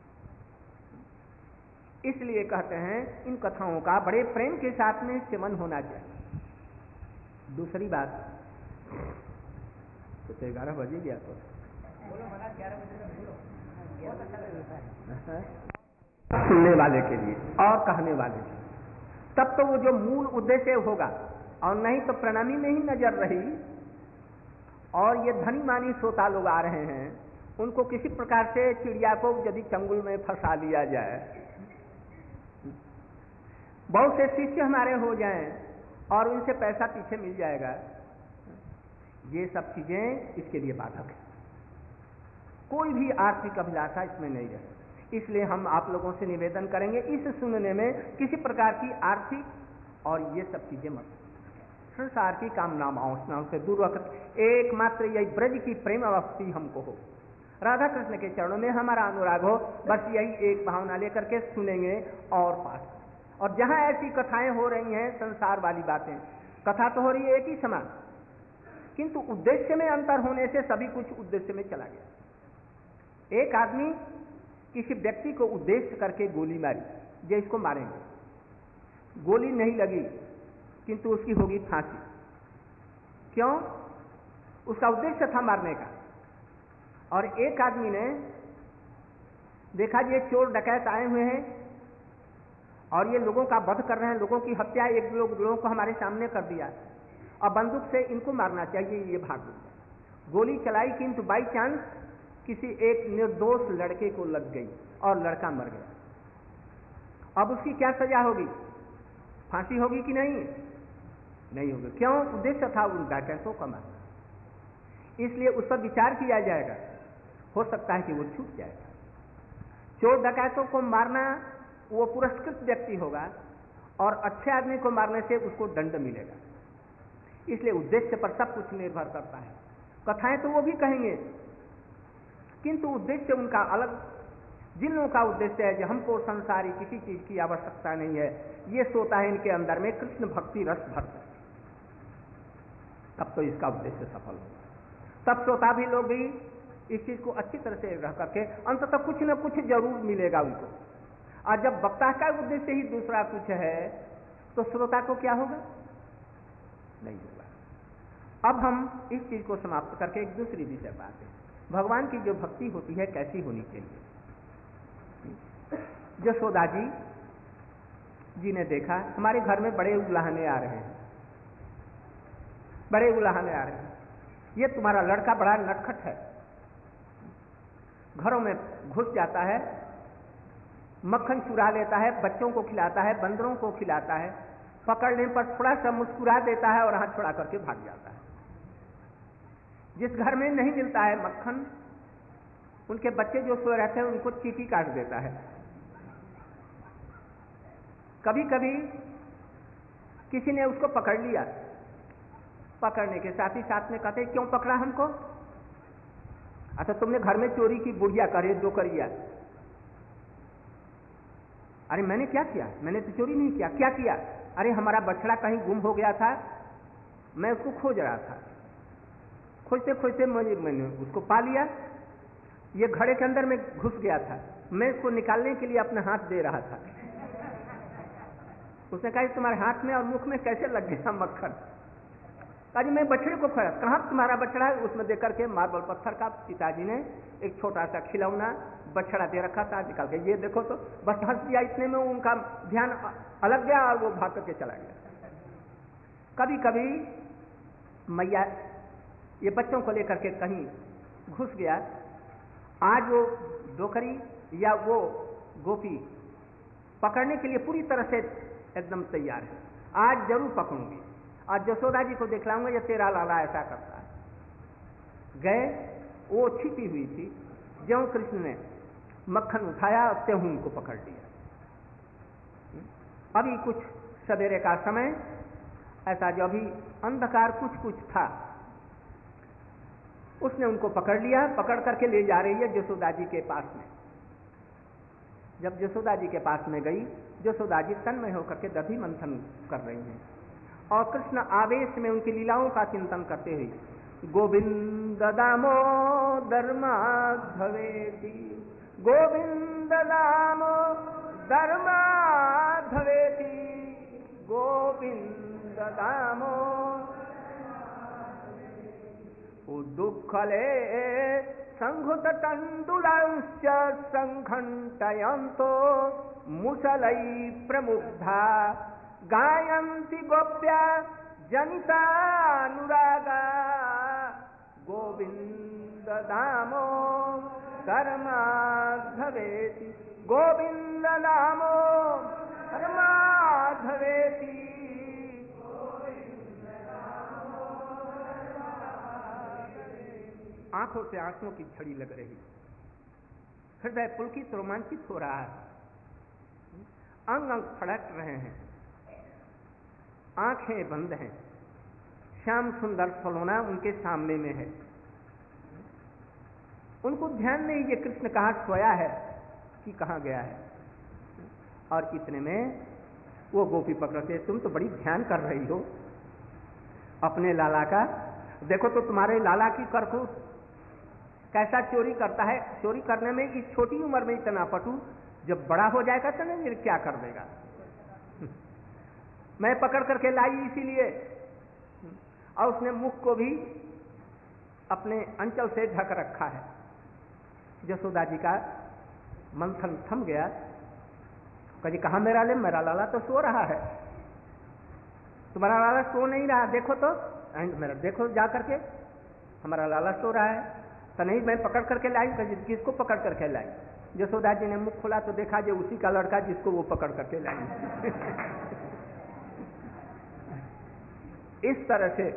इसलिए कहते हैं इन कथाओं का बड़े प्रेम के साथ में सेवन होना चाहिए। दूसरी बात, तो 11 बजे गया तो बोलो, 11 बजे सुनने वाले के लिए और कहने वाले के लिए, तब तो वो जो मूल उद्देश्य होगा, और नहीं तो प्रणामी में ही नजर रही। और ये धनी मानी श्रोता लोग आ रहे हैं, उनको किसी प्रकार से चिड़िया को यदि चंगुल में फंसा लिया जाए, बहुत से शिष्य हमारे हो जाएं और उनसे पैसा पीछे मिल जाएगा, ये सब चीजें इसके लिए बाधक है। कोई भी आर्थिक अभिलाषा इसमें नहीं रहे। इसलिए हम आप लोगों से निवेदन करेंगे, इस सुनने में किसी प्रकार की आर्थिक और ये सब चीजें मत, संसार की कामना वासनाओं से दूर रख, एकमात्र यही ब्रज की प्रेम अवस्थी हमको हो, राधा कृष्ण के चरणों में हमारा अनुराग हो, बस यही एक भावना लेकर के सुनेंगे और पाठ। और जहां ऐसी कथाएं हो रही हैं, संसार वाली बातें, कथा तो हो रही है एक ही समान, किंतु उद्देश्य में अंतर होने से सभी कुछ उद्देश्य में चला गया। एक आदमी किसी व्यक्ति को उद्देश्य करके गोली मारी, जो इसको मारेंगे, गोली नहीं लगी किंतु उसकी होगी फांसी। क्यों? उसका उद्देश्य था मारने का। और एक आदमी ने देखा ये चोर डकैत आए हुए हैं, और ये लोगों का वध कर रहे हैं, लोगों की हत्या, एक लोगों को हमारे सामने कर दिया और बंदूक से इनको मारना चाहिए, ये भाग गए। गोली चलाई किंतु बाई चांस किसी एक निर्दोष लड़के को लग गई और लड़का मर गया। अब उसकी क्या सजा होगी? फांसी होगी कि नहीं? नहीं होगी। क्यों? उद्देश्य था उन डकैतों का मारना, इसलिए उस पर विचार किया जाएगा। हो सकता है कि वो छूट जाएगा। चोर डकैतों को मारना वो पुरस्कृत व्यक्ति होगा और अच्छे आदमी को मारने से उसको दंड मिलेगा। इसलिए उद्देश्य पर सब कुछ निर्भर करता है। कथाएं तो वो भी कहेंगे, किंतु उद्देश्य उनका अलग। जिन लोगों का उद्देश्य है कि हमको संसारी किसी चीज की आवश्यकता नहीं है, ये सोता है इनके अंदर में कृष्ण भक्ति रस भर सकती, तब तो इसका उद्देश्य सफल होगा। तब श्रोता भी लोग भी इस चीज को अच्छी तरह से रह करके अंततः कुछ न कुछ जरूर मिलेगा उनको। और जब वक्ता का उद्देश्य ही दूसरा कुछ है तो श्रोता को क्या होगा? नहीं होगा। अब हम इस चीज को समाप्त करके एक दूसरी विषय पर आते हैं। भगवान की जो भक्ति होती है कैसी होनी चाहिए? यशोदा जी ने देखा हमारे घर में बड़े उलाहने आ रहे हैं, बड़े उलाहने आ रहे हैं, ये तुम्हारा लड़का बड़ा नटखट है, घरों में घुस जाता है, मक्खन चुरा लेता है, बच्चों को खिलाता है, बंदरों को खिलाता है, पकड़ने पर थोड़ा सा मुस्कुरा देता है और हाथ छोड़ा करके भाग जाता है। जिस घर में नहीं मिलता है मक्खन, उनके बच्चे जो सो रहते हैं उनको चींटी काट देता है। कभी कभी किसी ने उसको पकड़ लिया, पकड़ने के साथ ही साथ में कहते क्यों पकड़ा हमको? अच्छा तुमने घर में चोरी की, बुढ़िया करे जो करिया। अरे मैंने क्या किया? मैंने तो चोरी नहीं किया। क्या किया? अरे हमारा बछड़ा कहीं गुम हो गया था, मैं उसको खोज रहा था, खोजते खोजते मैंने उसको पा लिया, ये घड़े के अंदर में घुस गया था, मैं इसको निकालने के लिए अपना हाथ दे रहा था। उसने कहा तुम्हारे हाथ में और मुख में कैसे लग गया मक्खन? कहा मैं बछड़े को खोया। कहाँ तुम्हारा बछड़ा है? उसमें देकर के मार्बल पत्थर का पिताजी ने एक छोटा सा खिलौना बछड़ा दे रखा था, निकाल के ये देखो, तो बस हंस दिया। इतने में उनका ध्यान अलग गया और वो भाग करके चला गया। कभी कभी मैया ये बच्चों को लेकर के कहीं घुस गया, आज वो डोकरी या वो गोपी पकड़ने के लिए पूरी तरह से एकदम तैयार है, आज जरूर पकड़ूंगी, आज यशोदा जी को दिखलाऊंगा ये तेरा लाला ऐसा करता है। गए, वो छिपी हुई थी, ज्यों कृष्ण ने मक्खन उठाया त्यों उनको पकड़ लिया। अभी कुछ सवेरे का समय ऐसा, जो अभी अंधकार कुछ कुछ था, उसने उनको पकड़ लिया, पकड़ करके ले जा रही है यशोदा जी के पास में। जब यशोदा जी के पास में गई, यशोदा जी तन्मय होकर के दधि मंथन कर रही हैं और कृष्ण आवेश में उनकी लीलाओं का चिंतन करते हुए गोविंद दामोदर माधवेति, गोविंद दामोदर माधवेति, गोविंद दामोदर दुःखले संघुत तंडुलांश्च संघंटयन्तो मुसलै प्रमुग्धा गायन्ति गोप्या जनितानुरागा, गोविंद दामोदर माधवेति, गोविंद दामोदर माधवेति। आंखों से आंसुओं की झड़ी लग रही, हृदय पुलकित रोमांचित हो रहा है, अंग अंग फड़क रहे हैं, आंखें बंद हैं, श्याम सुंदर सलोना उनके सामने में है। उनको ध्यान नहीं ये कृष्ण कहाँ सोया है कि कहाँ गया है। और इतने में वो गोपी पकड़ते, तुम तो बड़ी ध्यान कर रही हो अपने लाला का, देखो तो तुम्हारे लाला की करतूत कैसा चोरी करता है। चोरी करने में इस छोटी उम्र में इतना पटु, जब बड़ा हो जाएगा तो नहीं क्या कर देगा। मैं पकड़ करके लाई इसीलिए। और उसने मुख को भी अपने अंचल से ढक रखा है। यशोदा जी का मंथन थम गया कभी कहा मेरा लाला तो सो रहा है, तुम्हारा लाला सो नहीं रहा, देखो तो। मेरा देखो जा करके, हमारा लाला सो रहा है। तो नहीं, मैं पकड़ करके लाई। किसको पकड़ करके लाई? यशोदा जी ने मुख खोला तो देखा जो उसी का लड़का जिसको वो पकड़ करके लाई। इस तरह से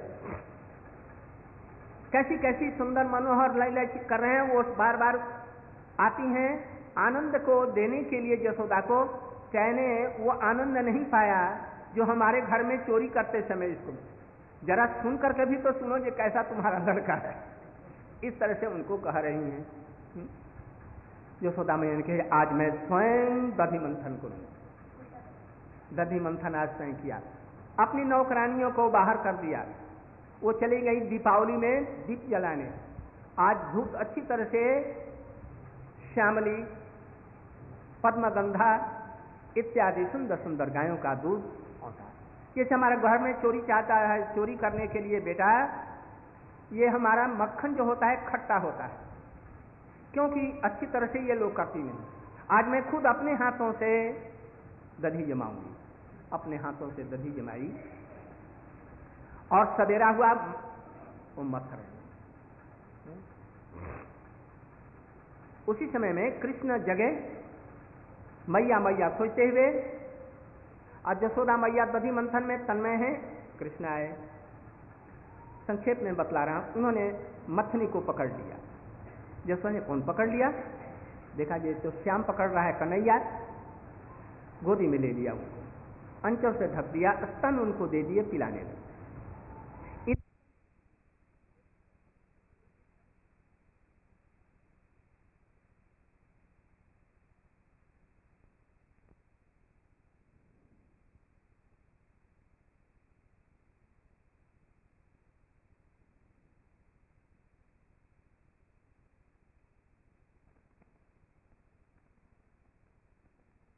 कैसी कैसी सुंदर मनोहर लीला कर रहे हैं। वो बार बार आती हैं आनंद को देने के लिए यशोदा को। कहने वो आनंद नहीं पाया जो हमारे घर में चोरी करते समय। इसको जरा सुन करके भी तो सुनो जो कैसा तुम्हारा लड़का है। इस तरह से उनको कह रही हैं। यशोदा मैया ने आज मैं स्वयं दधि मंथन करूं। दधि मंथन आज स्वयं किया, अपनी नौकरानियों को बाहर कर दिया। वो चली गई दीपावली में दीप जलाने। आज धूप अच्छी तरह से श्यामली, पद्मगंधा इत्यादि सुंदर सुंदर गायों का दूध होता है। जैसे हमारे घर में चोरी चाहता है, चोरी करने के लिए बेटा ये हमारा मक्खन जो होता है खट्टा होता है, क्योंकि अच्छी तरह से ये लोग करती नहीं। आज मैं खुद अपने हाथों से दधी जमाऊंगी। अपने हाथों से दधी जमाई और सवेरा हुआ वो मत्थर। उसी समय में कृष्ण जगे मैया मैया सोचते हुए, और यशोदा मैया दधी मंथन में तन्मय है। कृष्ण आए। संक्षेप में बतला रहा हूं। उन्होंने मथनी को पकड़ लिया। यशोदा ने कौन पकड़ लिया? देखा जे तो श्याम पकड़ रहा है कन्हैया, गोदी में ले लिया उनको, अंचल से ढक दिया, स्तन उनको दे दिए, पिलाने लगे।